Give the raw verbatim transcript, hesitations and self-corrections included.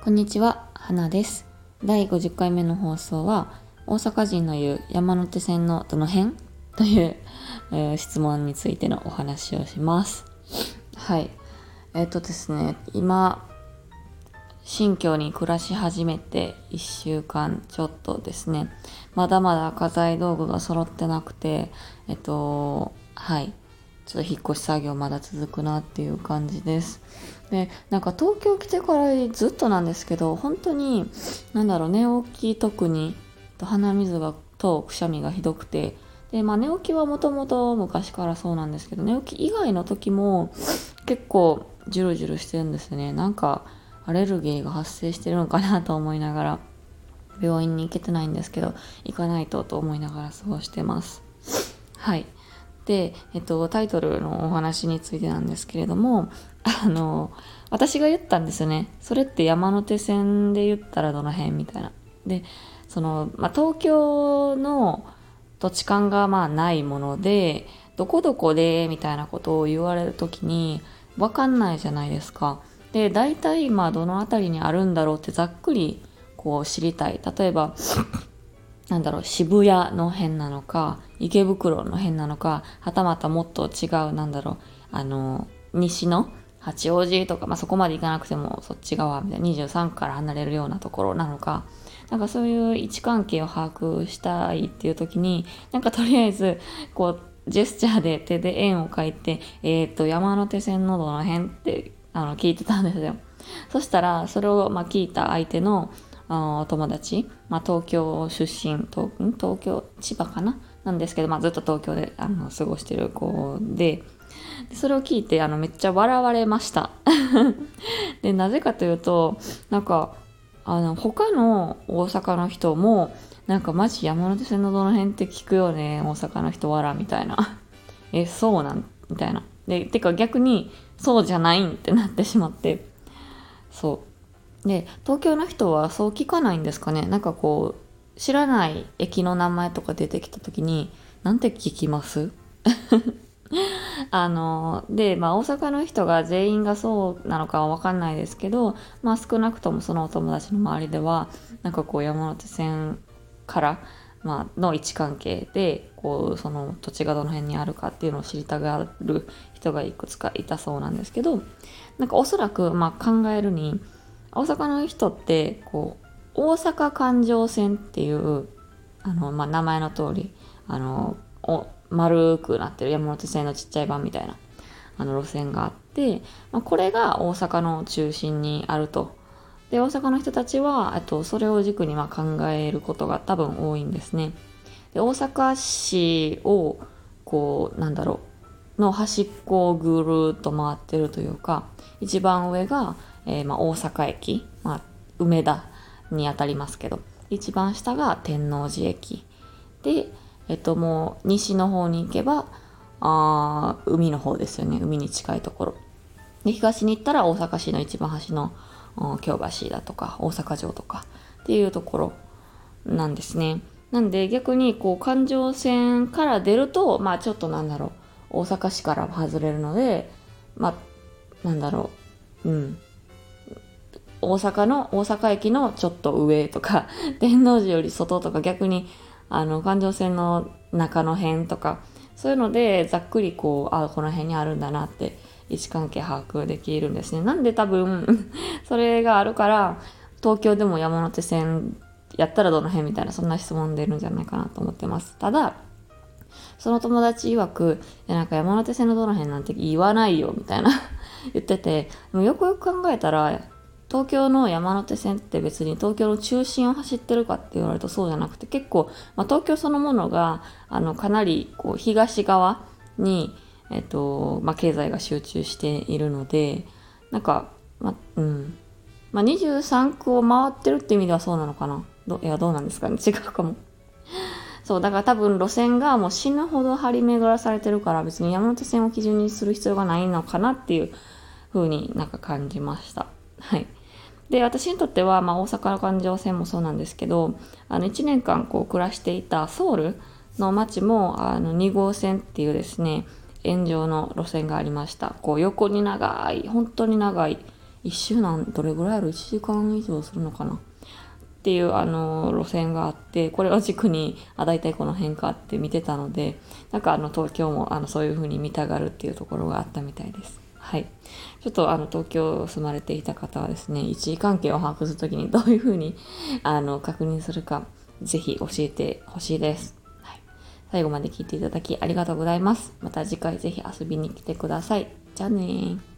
こんにちは、花です。だいごじゅっかいめの放送は、大阪人の言う山手線のどの辺という、えー質問についてのお話をします。はい。えっ、とですね、今、新居に暮らし始めていっしゅうかんちょっとですね、まだまだ家財道具が揃ってなくて、えっと、はい。ちょっと引っ越し作業まだ続くなっていう感じです。で、なんか東京来てからずっとなんですけど、本当に、なんだろう、寝起き特に、鼻水がとくしゃみがひどくて、で、まあ寝起きはもともと昔からそうなんですけど、寝起き以外の時も結構ジュルジュルしてるんですね。なんかアレルギーが発生してるのかなと思いながら、病院に行けてないんですけど、行かないとと思いながら過ごしてます。はい。で、えっと、タイトルのお話についてなんですけれども、あの、私が言ったんですよね。それって山手線で言ったらどの辺みたいな。で、その、まあ、東京の土地勘がまあないもので、どこどこでみたいなことを言われるときに、わかんないじゃないですか。で、大体今どの辺りにあるんだろうってざっくりこう知りたい。例えば、なんだろう、渋谷の辺なのか、池袋の辺なのか、はたまたもっと違う、なんだろう、あの、西の八王子とか、まあ、そこまで行かなくてもそっち側みたいなにじゅうさんから離れるようなところなのか、なんかそういう位置関係を把握したいっていう時に、なんかとりあえず、こう、ジェスチャーで手で円を描いて、えっと、山手線のどの辺ってあの聞いてたんですよ。そしたら、それをまあ聞いた相手のあのお友達、まあ、東京出身東東京千葉かななんですけど、まあ、ずっと東京であの過ごしてる子で、でそれを聞いてあのめっちゃ笑われましたでなぜかというと、なんかあの他の大阪の人もなんかマジ山手線のどの辺って聞くよね、大阪の人笑みたいなえそうなんみたいな。でてか逆にそうじゃないんってなってしまって、そうで、東京の人はそう聞かないんですかね。なんかこう、知らない駅の名前とか出てきた時に、なんて聞きますあの、で、まあ大阪の人が全員がそうなのかはわかんないですけど、まあ少なくともそのお友達の周りでは、なんかこう山手線から、まあの位置関係で、こう、その土地がどの辺にあるかっていうのを知りたがる人がいくつかいたそうなんですけど、なんかおそらく、まあ考えるに、大阪の人ってこう大阪環状線っていうあの、まあ、名前の通りあのお丸くなってる山手線のちっちゃい版みたいなあの路線があって、まあ、これが大阪の中心にあると。で、大阪の人たちはあとそれを軸にまあ考えることが多分多いんですね。で、大阪市をこうなんだろうの端っこをぐるーっと回ってるというか、一番上がえーまあ、大阪駅、まあ、梅田にあたりますけど、一番下が天王寺駅で、えっと、もう西の方に行けばあ海の方ですよね。海に近いところで、東に行ったら大阪市の一番端の京橋だとか大阪城とかっていうところなんですね。なんで逆にこう環状線から出ると、まあちょっとなんだろう、大阪市から外れるので、まあなんだろう、うん大阪の大阪駅のちょっと上とか天王寺より外とか、逆にあの環状線の中の辺とか、そういうのでざっくりこうあこの辺にあるんだなって位置関係把握できるんですね。なんで多分それがあるから東京でも山手線やったらどの辺みたいな、そんな質問出るんじゃないかなと思ってます。ただその友達曰く、なんか山手線のどの辺なんて言わないよみたいな言ってて、でもよくよく考えたら東京の山手線って別に東京の中心を走ってるかって言われるとそうじゃなくて、結構、まあ、東京そのものがあのかなりこう東側に、えっとまあ、経済が集中しているので、なんか、まうんまあ、にじゅうさん区を回ってるって意味ではそうなのかな。どいやどうなんですかね、違うかも。そうだから多分路線がもう死ぬほど張り巡らされてるから、別に山手線を基準にする必要がないのかなっていう風になんか感じました。はい。で、私にとっては、まあ、大阪の環状線もそうなんですけど、あのいちねんかんこう暮らしていたソウルの街もあのに号線っていうですね、円状の路線がありました。こう横に長い、本当に長い一周なんどれぐらいある ?いち 時間以上するのかなっていうあの路線があって、これを軸にあだいたいこの辺かって見てたので、なんかあの東京もあのそういう風に見たがるっていうところがあったみたいです。はい。ちょっとあの東京住まれていた方はですね、位置関係を把握するときにどういう風にあの確認するか、ぜひ教えてほしいです。はい。最後まで聞いていただきありがとうございます。また次回ぜひ遊びに来てください。じゃあねー。